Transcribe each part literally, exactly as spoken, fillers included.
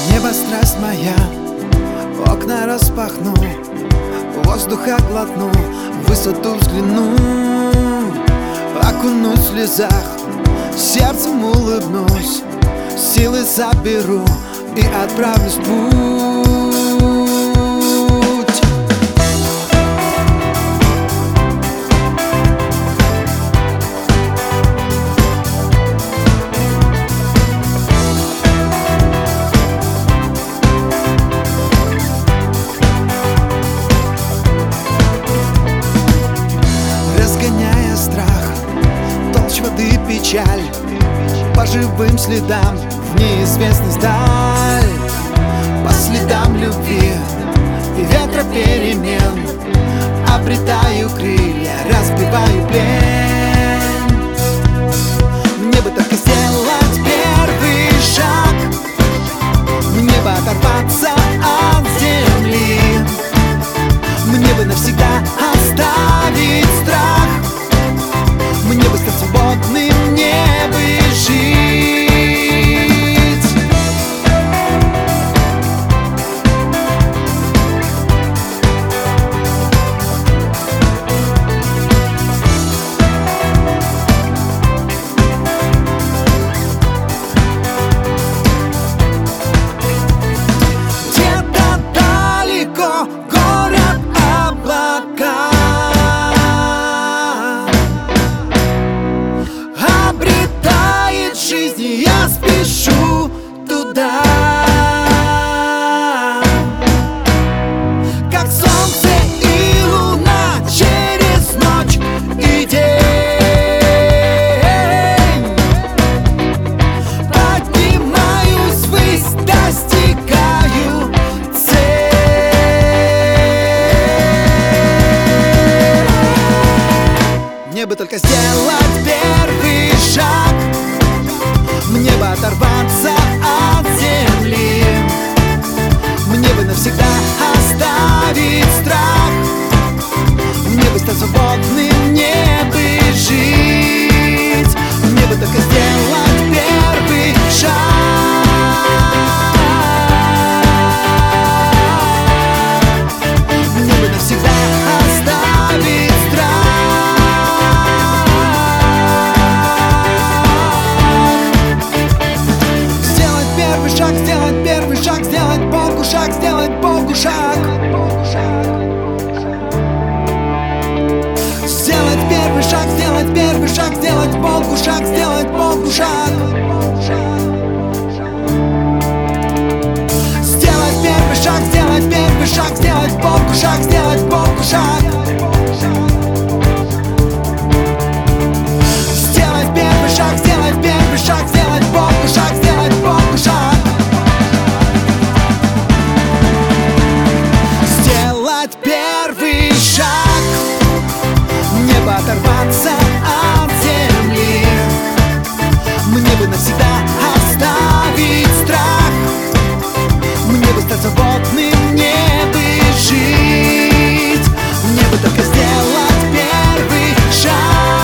Небо страсть моя, окна распахну, воздуха глотну, в высоту взгляну, окунусь в слезах, сердцем улыбнусь, силы заберу и отправлюсь в путь. Разгоняя страх, толщь воды печаль, по живым следам в неизвестность даль, по следам любви и ветра перемен обретаю крылья, разбиваю плен. Мне бы только сделать первый шаг, мне бы оторваться от земли, мне бы навсегда оставить страх, мне бы стать свободным, мне бы жить. Где-то далеко город облака, обретает жизнь, и я спешу туда. Как солнце и луна через ночь и день, поднимаюсь ввысь, достигаю цель. Мне бы только сделать первый шаг, мне бы оторваться от земли, мне бы навсегда оставить страх, мне бы стать свободным, мне бы жить. Мне бы только сделать первый шаг, мне бы навсегда оставить страх. Сделать первый шаг, сделать первый шаг, сделать Богу шаг, сделать Богу шаг. Сделать первый шаг, сделать первый шаг, сделать Богу шаг, сделать Богу шаг. Сделать первый шаг, сделать первый шаг, сделать Богу шаг, сделать Богу шаг. Сделать первый шаг, сделать первый шаг, сделать Богу шаг, сделать Богу шаг. Сделать первый шаг, мне бы оторваться от земли, мне бы навсегда оставить страх, мне бы стать свободным, мне бы жить. Мне бы только сделать первый шаг,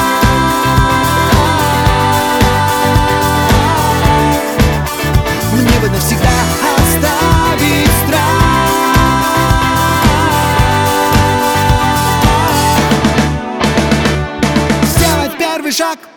мне бы навсегда оставить страх. Сделать первый шаг.